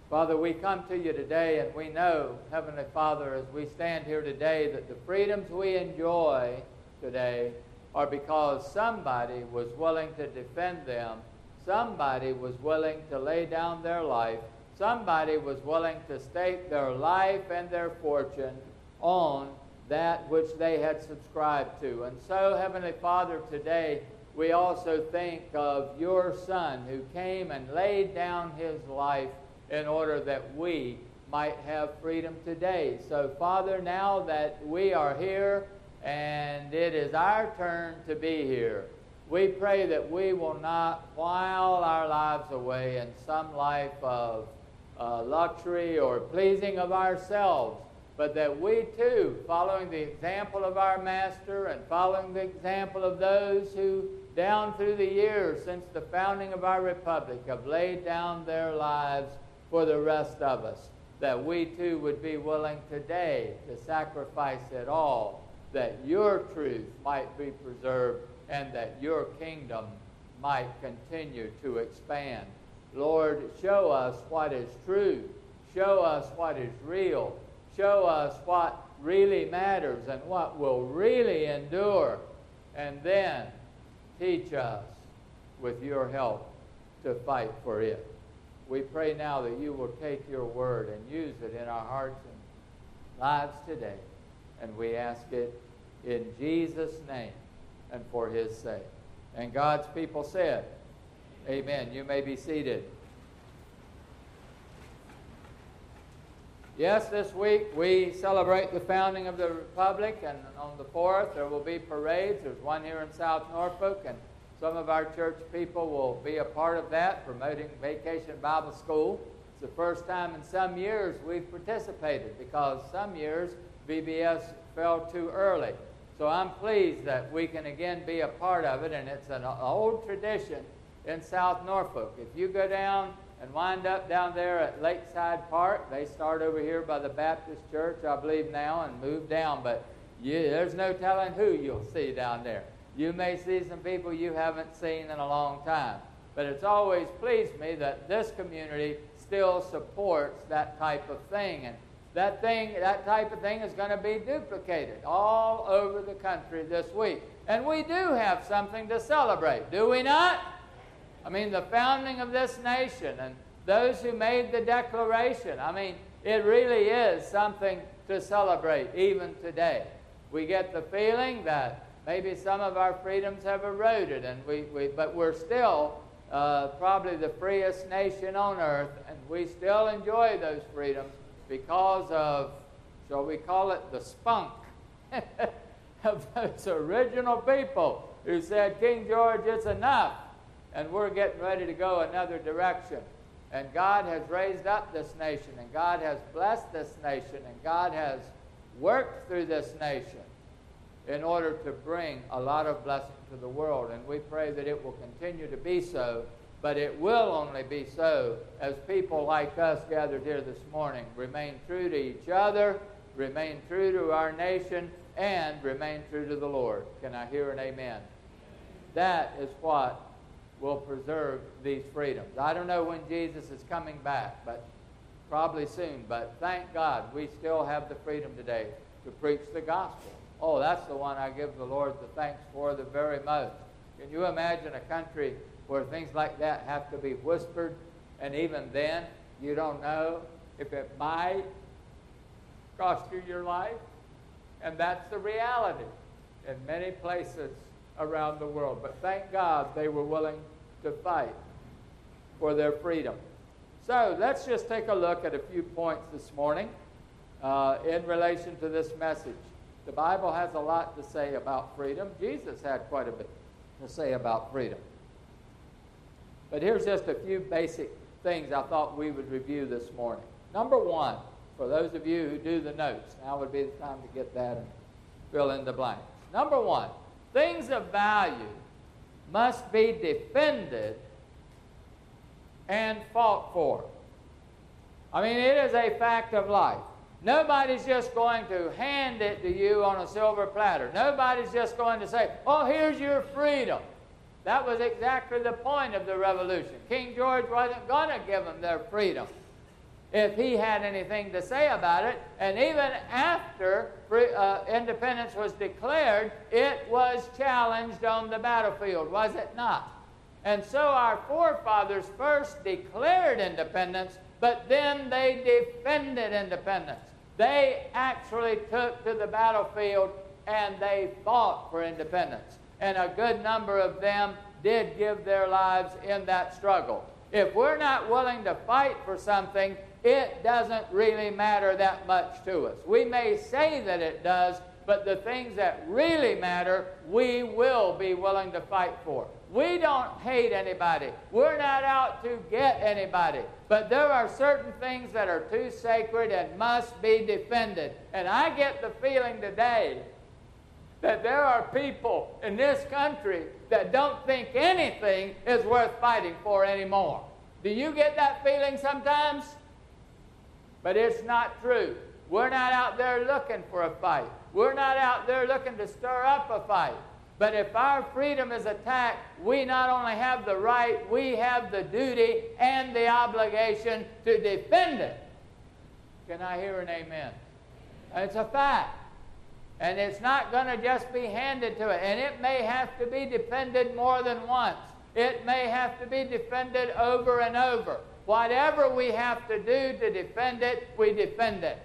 Father, we come to you today, and we know, Heavenly Father, as we stand here today, that the freedoms we enjoy today are because somebody was willing to defend them. Somebody was willing to lay down their life. Somebody was willing to stake their life and their fortune on that which they had subscribed to. And so, Heavenly Father, today we also think of your Son who came and laid down his life in order that we might have freedom today. So, Father, now that we are here and it is our turn to be here, we pray that we will not while our lives away in some life of luxury or pleasing of ourselves, but that we too, following the example of our Master and following the example of those who down through the years since the founding of our republic have laid down their lives for the rest of us, that we too would be willing today to sacrifice it all, that your truth might be preserved and that your kingdom might continue to expand. Lord, show us what is true. Show us what is real. Show us what really matters and what will really endure. And then teach us, with your help, to fight for it. We pray now that you will take your word and use it in our hearts and lives today. And we ask it in Jesus' name and for his sake. And God's people said, amen. You may be seated. Yes, this week we celebrate the founding of the Republic, and on the 4th there will be parades. There's one here in South Norfolk, and some of our church people will be a part of that, promoting Vacation Bible School. It's the first time in some years we've participated because some years VBS fell too early. So I'm pleased that we can again be a part of it, and it's an old tradition in South Norfolk. If you go down and wind up down there at Lakeside Park, they start over here by the Baptist Church, I believe now, and move down, but there's no telling who you'll see down there. You may see some people you haven't seen in a long time, but it's always pleased me that this community still supports that type of thing, and that type of thing is going to be duplicated all over the country this week. And we do have something to celebrate, do we not? I mean, the founding of this nation and those who made the Declaration, I mean, it really is something to celebrate even today. We get the feeling that maybe some of our freedoms have eroded, and but we're still probably the freest nation on earth, and we still enjoy those freedoms because of, shall we call it, the spunk of those original people who said, King George, it's enough, and we're getting ready to go another direction. And God has raised up this nation, and God has blessed this nation, and God has worked through this nation in order to bring a lot of blessing to the world. And we pray that it will continue to be so, but it will only be so as people like us gathered here this morning remain true to each other, remain true to our nation, and remain true to the Lord. Can I hear an amen? That is what will preserve these freedoms. I don't know when Jesus is coming back, but probably soon. But thank God we still have the freedom today to preach the gospel. Oh, that's the one I give the Lord the thanks for the very most. Can you imagine a country where things like that have to be whispered, and even then you don't know if it might cost you your life? And that's the reality in many places around the world. But thank God they were willing to fight for their freedom. So let's just take a look at a few points this morning in relation to this message. The Bible has a lot to say about freedom. Jesus had quite a bit to say about freedom. But here's just a few basic things I thought we would review this morning. Number one, for those of you who do the notes, now would be the time to get that and fill in the blanks. Number one, things of value must be defended and fought for. I mean, it is a fact of life. Nobody's just going to hand it to you on a silver platter. Nobody's just going to say, oh, here's your freedom. That was exactly the point of the revolution. King George wasn't going to give them their freedom. if he had anything to say about it. And even after independence was declared, it was challenged on the battlefield, was it not? And so our forefathers first declared independence, but then they defended independence. They actually took to the battlefield and they fought for independence. And a good number of them did give their lives in that struggle. If we're not willing to fight for something, it doesn't really matter that much to us. We may say that it does, but the things that really matter, we will be willing to fight for. We don't hate anybody. We're not out to get anybody. But there are certain things that are too sacred and must be defended. And I get the feeling today that there are people in this country that don't think anything is worth fighting for anymore. Do you get that feeling sometimes? But it's not true. We're not out there looking for a fight. We're not out there looking to stir up a fight. But if our freedom is attacked, we not only have the right, we have the duty and the obligation to defend it. Can I hear an amen? It's a fact. And it's not going to just be handed to it. And it may have to be defended more than once. It may have to be defended over and over. Whatever we have to do to defend it, we defend it.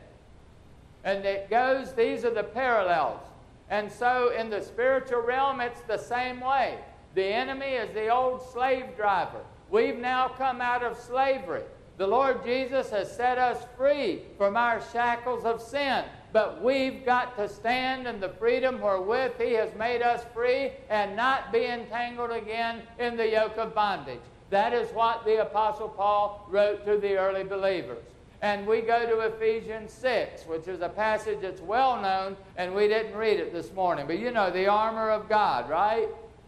And it goes, these are the parallels. And so in the spiritual realm, it's the same way. The enemy is the old slave driver. We've now come out of slavery. The Lord Jesus has set us free from our shackles of sin. But we've got to stand in the freedom wherewith He has made us free and not be entangled again in the yoke of bondage. That is what the Apostle Paul wrote to the early believers. And we go to Ephesians 6, which is a passage that's well known, and we didn't read it this morning. But you know, the armor of God, right?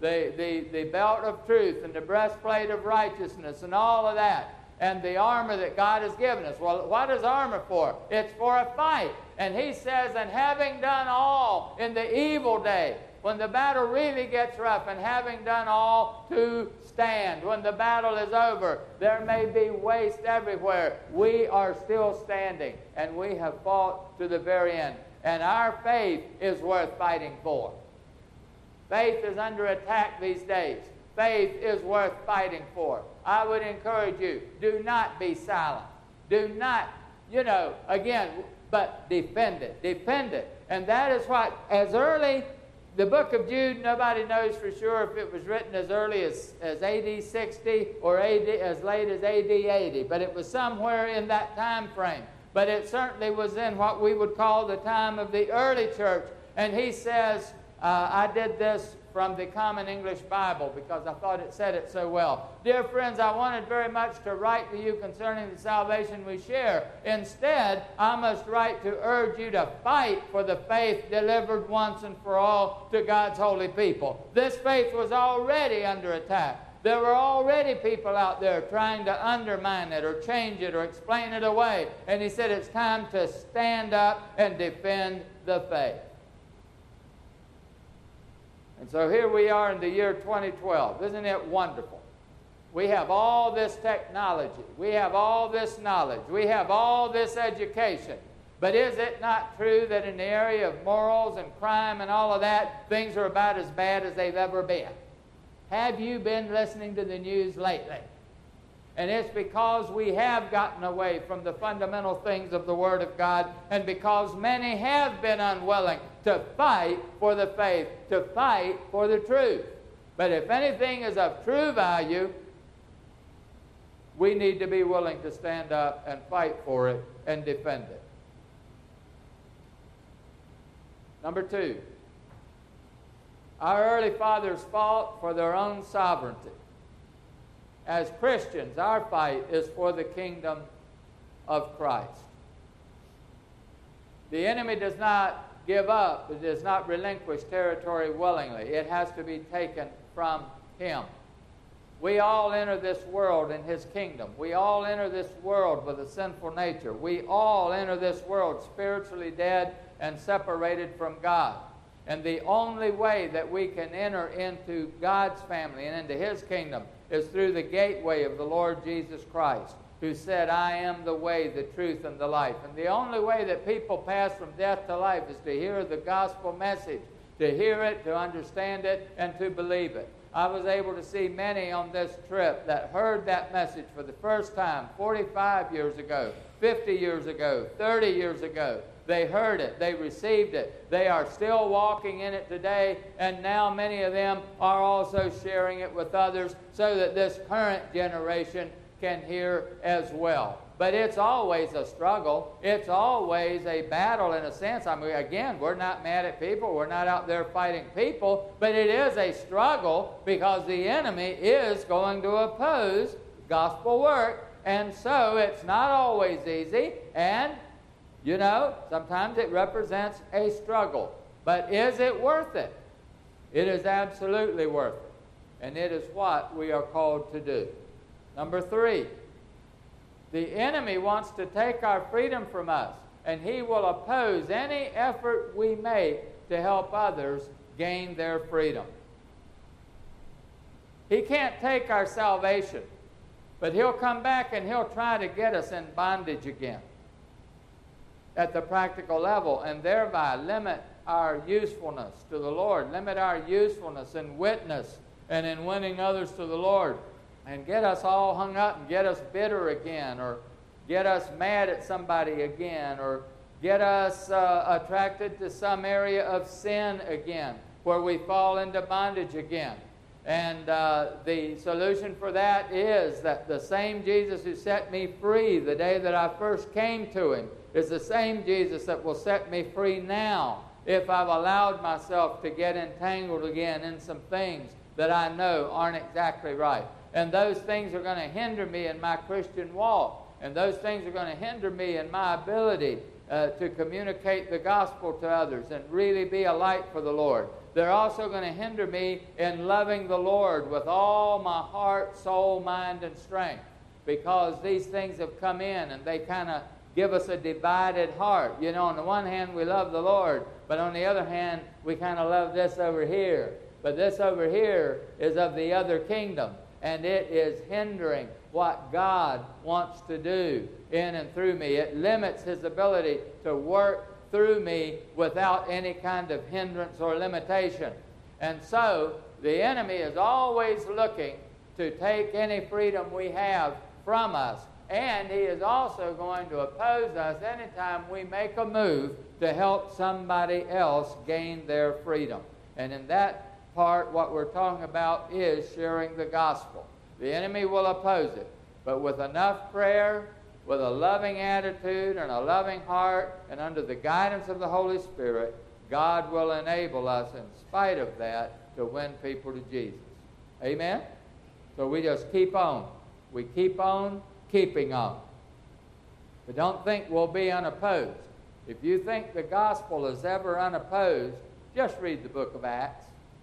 The belt of truth and the breastplate of righteousness and all of that. And the armor that God has given us. Well, what is armor for? It's for a fight. And he says, and having done all in the evil day, when the battle really gets rough, and having done all to stand, when the battle is over, there may be waste everywhere. We are still standing, and we have fought to the very end. And our faith is worth fighting for. Faith is under attack these days. Faith is worth fighting for. I would encourage you, do not be silent. Do not, again, but defend it. Defend it. And that is what, as early, the book of Jude, nobody knows for sure if it was written as early as AD 60 or as late as AD 80, but it was somewhere in that time frame. But it certainly was in what we would call the time of the early church. And he says, I did this from the Common English Bible because I thought it said it so well. Dear friends, I wanted very much to write to you concerning the salvation we share. Instead, I must write to urge you to fight for the faith delivered once and for all to God's holy people. This faith was already under attack. There were already people out there trying to undermine it or change it or explain it away. And he said it's time to stand up and defend the faith. And so here we are in the year 2012. Isn't it wonderful? We have all this technology. We have all this knowledge. We have all this education. But is it not true that in the area of morals and crime and all of that, things are about as bad as they've ever been? Have you been listening to the news lately? And it's because we have gotten away from the fundamental things of the Word of God, and because many have been unwilling to fight for the faith, to fight for the truth. But if anything is of true value, we need to be willing to stand up and fight for it and defend it. Number 2, our early fathers fought for their own sovereignty. As Christians, our fight is for the kingdom of Christ. The enemy does not give up, it does not relinquish territory willingly. It has to be taken from him. We all enter this world in his kingdom. We all enter this world with a sinful nature. We all enter this world spiritually dead and separated from God. And the only way that we can enter into God's family and into his kingdom is through the gateway of the Lord Jesus Christ. who said, I am the way, the truth, and the life. And the only way that people pass from death to life is to hear the gospel message, to hear it, to understand it, and to believe it. I was able to see many on this trip that heard that message for the first time 45 years ago, 50 years ago, 30 years ago. They heard it. They received it. They are still walking in it today, and now many of them are also sharing it with others so that this current generation can hear as well. But it's always a struggle. It's always a battle in a sense. I mean, again, we're not mad at people. We're not out there fighting people. But it is a struggle because the enemy is going to oppose gospel work. And so it's not always easy. And, you know, sometimes it represents a struggle. But is it worth it? It is absolutely worth it. And it is what we are called to do. Number 3. The enemy wants to take our freedom from us, and he will oppose any effort we make to help others gain their freedom. He can't take our salvation, but he'll come back and he'll try to get us in bondage again at the practical level, and thereby limit our usefulness to the Lord, limit our usefulness in witness and in winning others to the Lord, and get us all hung up and get us bitter again, or get us mad at somebody again, or get us attracted to some area of sin again, where we fall into bondage again. And the solution for that is that the same Jesus who set me free the day that I first came to him is the same Jesus that will set me free now if I've allowed myself to get entangled again in some things that I know aren't exactly right. And those things are going to hinder me in my Christian walk. And those things are going to hinder me in my ability to communicate the gospel to others and really be a light for the Lord. They're also going to hinder me in loving the Lord with all my heart, soul, mind, and strength. Because these things have come in and they kind of give us a divided heart. You know, on the one hand, we love the Lord, but on the other hand, we kind of love this over here. But this over here is of the other kingdom. And it is hindering what God wants to do in and through me. It limits his ability to work through me without any kind of hindrance or limitation. And so the enemy is always looking to take any freedom we have from us. And he is also going to oppose us anytime we make a move to help somebody else gain their freedom. And in that part, what we're talking about is sharing the gospel. The enemy will oppose it, but with enough prayer, with a loving attitude and a loving heart, and under the guidance of the Holy Spirit, God will enable us, in spite of that, to win people to Jesus. Amen? So we just keep on. We keep on keeping on. But don't think we'll be unopposed. If you think the gospel is ever unopposed, just read the book of Acts.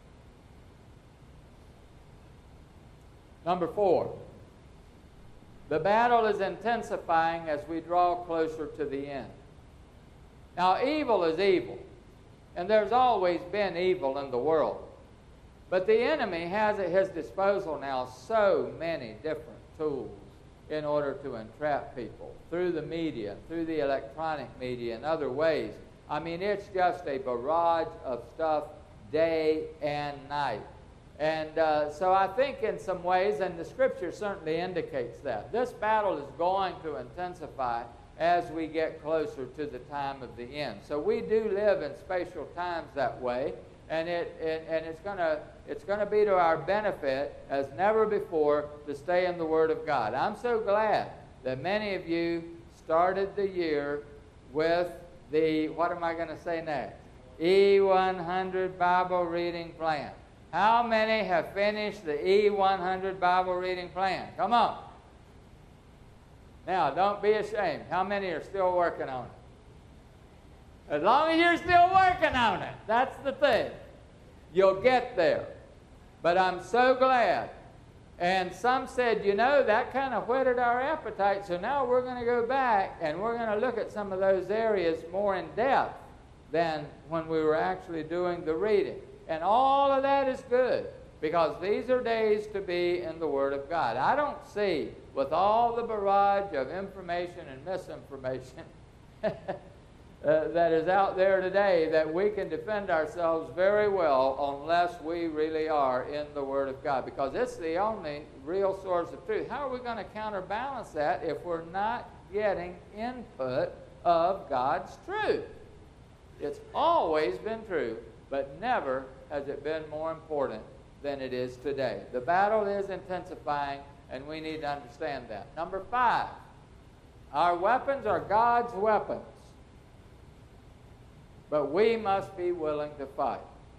Number 4, the battle is intensifying as we draw closer to the end. Now, evil is evil, and there's always been evil in the world. But the enemy has at his disposal now so many different tools in order to entrap people through the media, through the electronic media, and other ways. I mean, it's just a barrage of stuff day and night. And so I think in some ways, and the Scripture certainly indicates that, this battle is going to intensify as we get closer to the time of the end. So we do live in spatial times that way, and it's going to be to our benefit as never before to stay in the Word of God. I'm so glad that many of you started the year with the, what am I going to say next? E100 Bible Reading Plan. How many have finished the E100 Bible Reading Plan? Come on. Now, don't be ashamed. How many are still working on it? As long as you're still working on it, that's the thing. You'll get there. But I'm so glad. And some said, you know, that kind of whetted our appetite, so now we're going to go back and we're going to look at some of those areas more in depth than when we were actually doing the reading. And all of that is good, because these are days to be in the Word of God. I don't see with all the barrage of information and misinformation that is out there today, that we can defend ourselves very well unless we really are in the Word of God, because it's the only real source of truth. How are we going to counterbalance that if we're not getting input of God's truth? It's always been true, but never has it been more important than it is today. The battle is intensifying, and we need to understand that. Number 5, our weapons are God's weapons, but we must be willing to fight.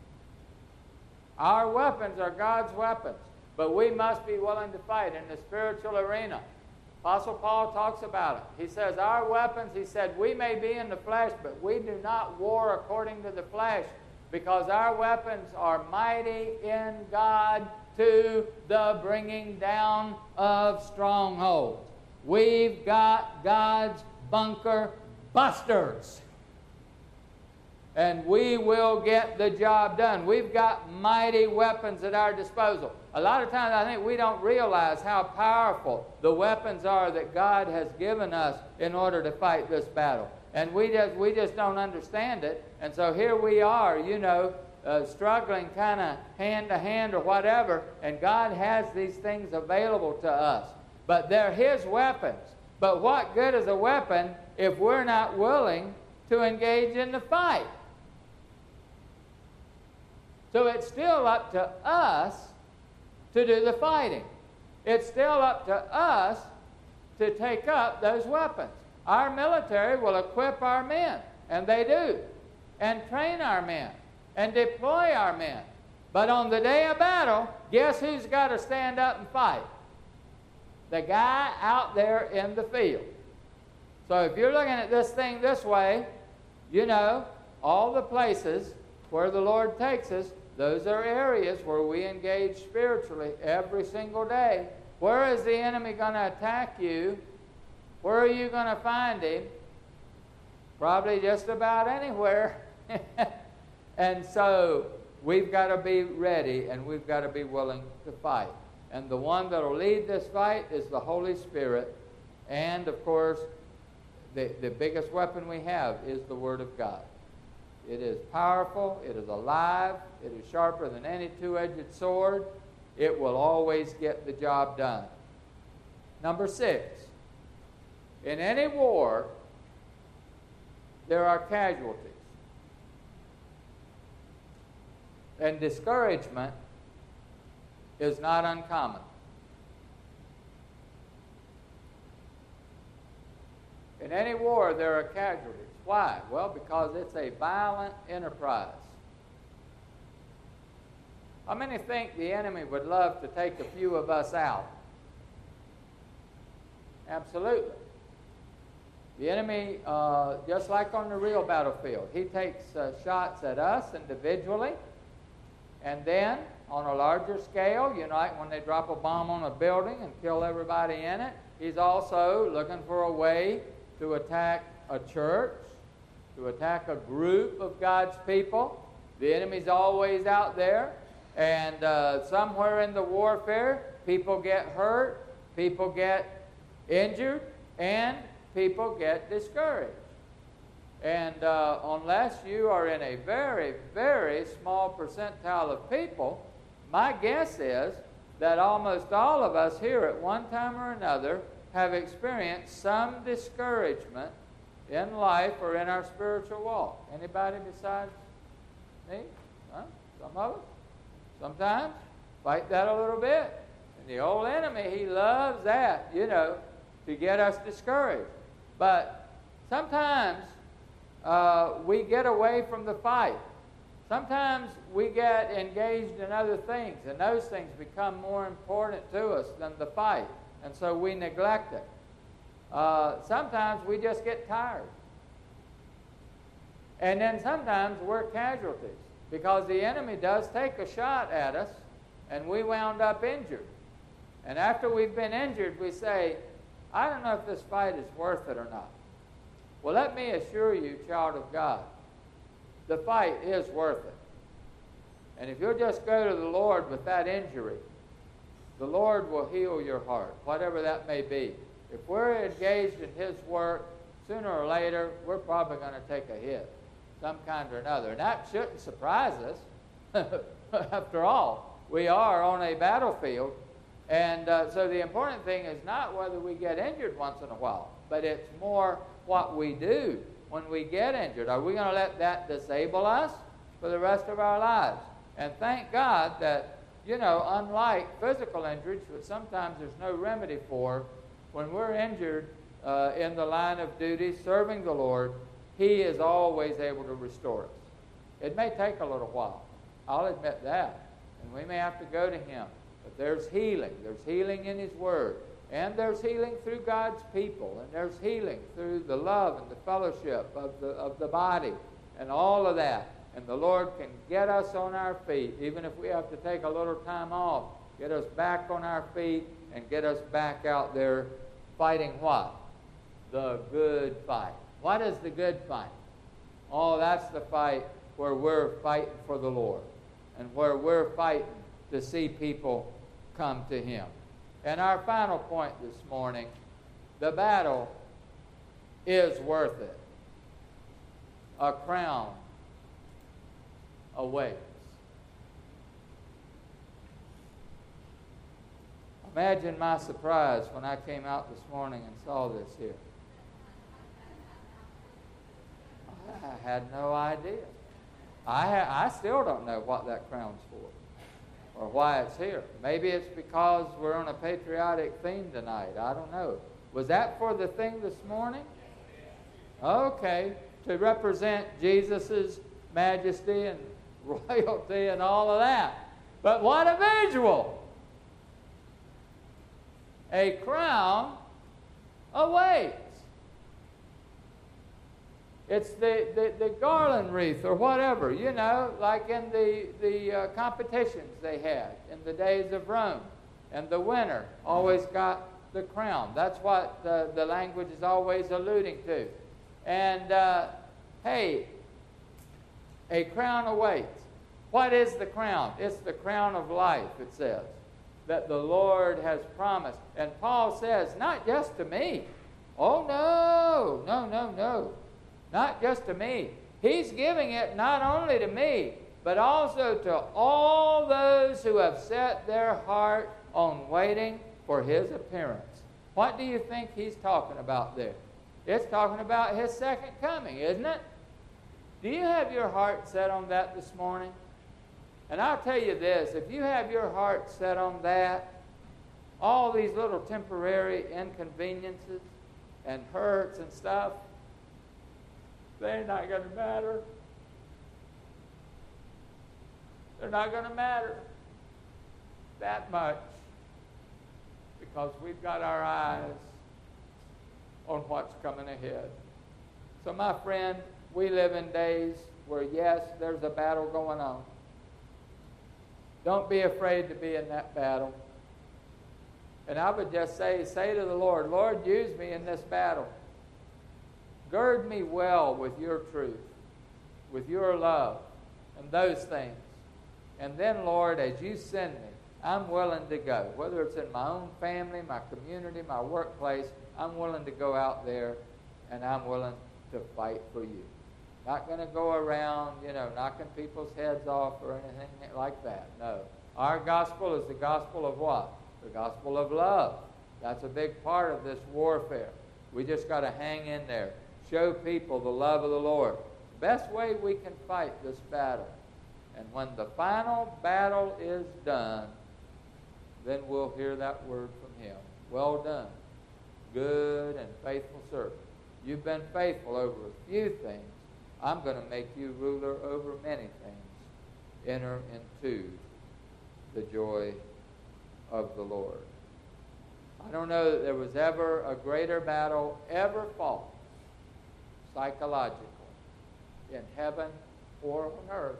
Our weapons are God's weapons, but we must be willing to fight in the spiritual arena. Apostle Paul talks about it. He says, our weapons, he said, we may be in the flesh, but we do not war according to the flesh, because our weapons are mighty in God to the bringing down of strongholds. We've got God's bunker busters, and we will get the job done. We've got mighty weapons at our disposal. A lot of times I think we don't realize how powerful the weapons are that God has given us in order to fight this battle. And we just don't understand it. And so here we are, struggling kind of hand to hand or whatever, and God has these things available to us. But they're His weapons. But what good is a weapon if we're not willing to engage in the fight? So it's still up to us to do the fighting. It's still up to us to take up those weapons. Our military will equip our men, and they do, and train our men, and deploy our men. But on the day of battle, guess who's got to stand up and fight? The guy out there in the field. So if you're looking at this thing this way, all the places where the Lord takes us, those are areas where we engage spiritually every single day. Where is the enemy going to attack you? Where are you going to find him? Probably just about anywhere. And so we've got to be ready, and we've got to be willing to fight. And the one that will lead this fight is the Holy Spirit. And, of course, the biggest weapon we have is the Word of God. It is powerful. It is alive. It is sharper than any two-edged sword. It will always get the job done. Number 6, in any war, there are casualties. And discouragement is not uncommon. In any war, there are casualties. Why? Well, because it's a violent enterprise. How many think the enemy would love to take a few of us out? Absolutely. The enemy, just like on the real battlefield, he takes shots at us individually, and then on a larger scale, like when they drop a bomb on a building and kill everybody in it, he's also looking for a way to attack a church, to attack a group of God's people. The enemy's always out there, and somewhere in the warfare, people get hurt, people get injured, and people get discouraged. And unless you are in a very, very small percentile of people, my guess is that almost all of us here at one time or another have experienced some discouragement in life or in our spiritual walk. Anybody besides me? Huh? Some of us? Sometimes. Fight that a little bit. And the old enemy, he loves that, to get us discouraged. But sometimes we get away from the fight. Sometimes we get engaged in other things, and those things become more important to us than the fight, and so we neglect it. Sometimes we just get tired. And then sometimes we're casualties, because the enemy does take a shot at us, and we wound up injured. And after we've been injured, we say, I don't know if this fight is worth it or not. Well, let me assure you, child of God, the fight is worth it. And if you'll just go to the Lord with that injury, the Lord will heal your heart, whatever that may be. If we're engaged in His work, sooner or later, we're probably going to take a hit, some kind or another. And that shouldn't surprise us. After all, we are on a battlefield. And so the important thing is not whether we get injured once in a while, but it's more what we do when we get injured. Are we going to let that disable us for the rest of our lives? And thank God that, unlike physical injuries, which sometimes there's no remedy for, when we're injured in the line of duty, serving the Lord, He is always able to restore us. It may take a little while. I'll admit that. And we may have to go to Him. But there's healing. There's healing in His Word. And there's healing through God's people. And there's healing through the love and the fellowship of the body and all of that. And the Lord can get us on our feet, even if we have to take a little time off, get us back on our feet and get us back out there fighting what? The good fight. What is the good fight? Oh, that's the fight where we're fighting for the Lord and where we're fighting to see people come to Him. And our final point this morning, the battle is worth it. A crown awaits. Imagine my surprise when I came out this morning and saw this here. I had no idea. I still don't know what that crown's for or why it's here. Maybe it's because we're on a patriotic theme tonight. I don't know. Was that for the thing this morning? Okay, to represent Jesus' majesty and royalty and all of that. But what a visual! A crown awaits. It's the garland wreath or whatever, like in the competitions they had in the days of Rome. And the winner always got the crown. That's what the language is always alluding to. And, hey, a crown awaits. What is the crown? It's the crown of life, it says, that the Lord has promised. And Paul says, not just to me. Oh, no. Not just to me. He's giving it not only to me, but also to all those who have set their heart on waiting for His appearance. What do you think he's talking about there? It's talking about His second coming, isn't it? Do you have your heart set on that this morning? And I'll tell you this, if you have your heart set on that, all these little temporary inconveniences and hurts and stuff, they're not going to matter. They're not going to matter that much because we've got our eyes on what's coming ahead. So my friend, we live in days where, yes, there's a battle going on. Don't be afraid to be in that battle. And I would just say to the Lord, Lord, use me in this battle. Gird me well with your truth, with your love, and those things. And then, Lord, as you send me, I'm willing to go. Whether it's in my own family, my community, my workplace, I'm willing to go out there, and I'm willing to fight for you. Not going to go around, knocking people's heads off or anything like that. No. Our gospel is the gospel of what? The gospel of love. That's a big part of this warfare. We just got to hang in there. Show people the love of the Lord. Best way we can fight this battle. And when the final battle is done, then we'll hear that word from Him. Well done, good and faithful servant. You've been faithful over a few things. I'm going to make you ruler over many things. Enter into the joy of the Lord. I don't know that there was ever a greater battle ever fought psychologically in heaven or on earth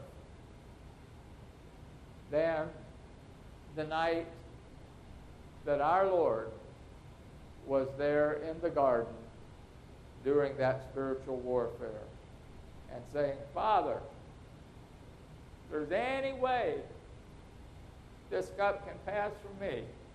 than the night that our Lord was there in the garden during that spiritual warfare and saying, Father, if there's any way this cup can pass from me,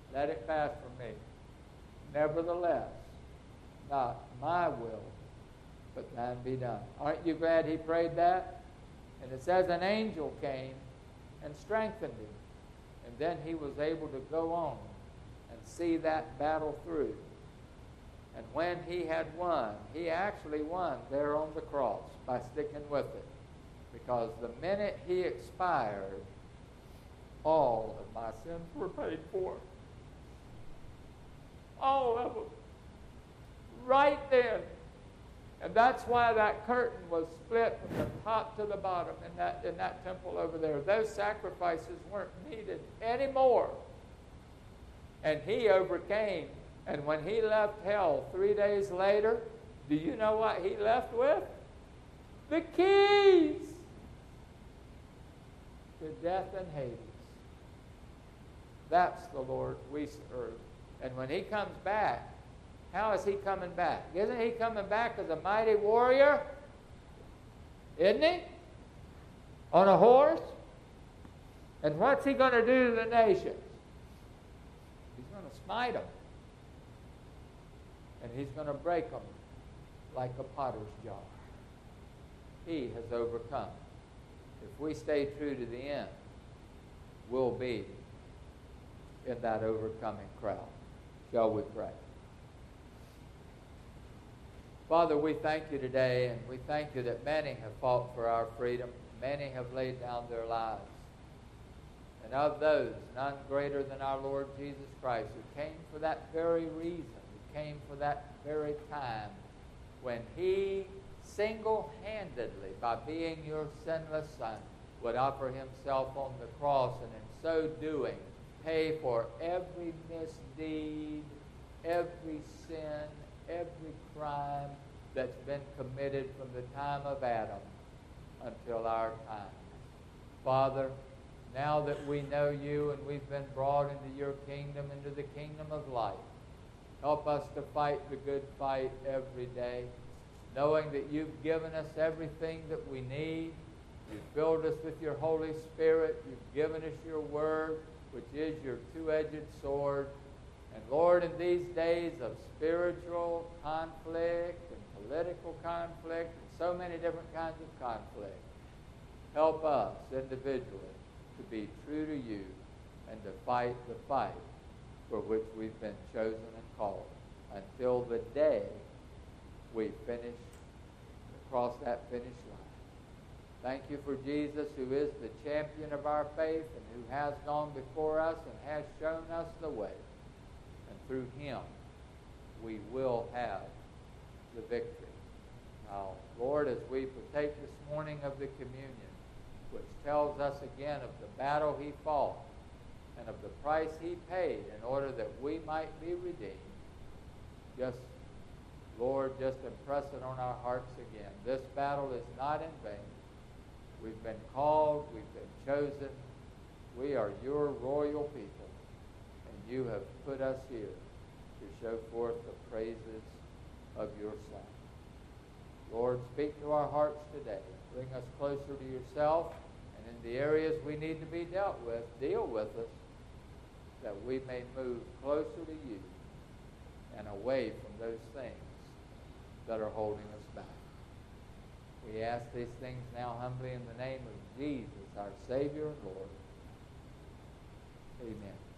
Let it pass from me. Nevertheless, not my will, but thine be done. Aren't you glad he prayed that? And it says an angel came and strengthened him. And then he was able to go on and see that battle through. And when he had won, he actually won there on the cross by sticking with it. Because the minute he expired, all of my sins were paid for. All of them. Right then. And that's why that curtain was split from the top to the bottom in that temple over there. Those sacrifices weren't needed anymore. And he overcame. And when he left hell 3 days later, do you know what he left with? The keys to death and Hades. That's the Lord we serve. And when he comes back, how is he coming back? Isn't he coming back as a mighty warrior? Isn't he? On a horse? And what's he going to do to the nations? He's going to smite them. And he's going to break them like a potter's jar. He has overcome. If we stay true to the end, we'll be in that overcoming crowd. Shall we pray? Father, we thank you today, and we thank you that many have fought for our freedom. Many have laid down their lives. And of those, none greater than our Lord Jesus Christ, who came for that very reason, who came for that very time, when he single-handedly, by being your sinless Son, would offer himself on the cross, and in so doing, pay for every misdeed, every sin, every crime that's been committed from the time of Adam until our time. Father, now that we know you and we've been brought into your kingdom, into the kingdom of life, help us to fight the good fight every day, knowing that you've given us everything that we need. You've filled us with your Holy Spirit. You've given us your word, which is your two-edged sword. And Lord, in these days of spiritual conflict and political conflict and so many different kinds of conflict, help us individually to be true to you and to fight the fight for which we've been chosen and called until the day we finish, across that finish line. Thank you for Jesus, who is the champion of our faith and who has gone before us and has shown us the way. And through him, we will have the victory. Now, Lord, as we partake this morning of the communion, which tells us again of the battle he fought and of the price he paid in order that we might be redeemed, Lord, just impress it on our hearts again. This battle is not in vain. We've been called, we've been chosen. We are your royal people, and you have put us here to show forth the praises of your Son. Lord, speak to our hearts today. Bring us closer to yourself, and in the areas we need to be dealt with, deal with us, that we may move closer to you and away from those things that are holding us back. We ask these things now humbly in the name of Jesus, our Savior and Lord. Amen.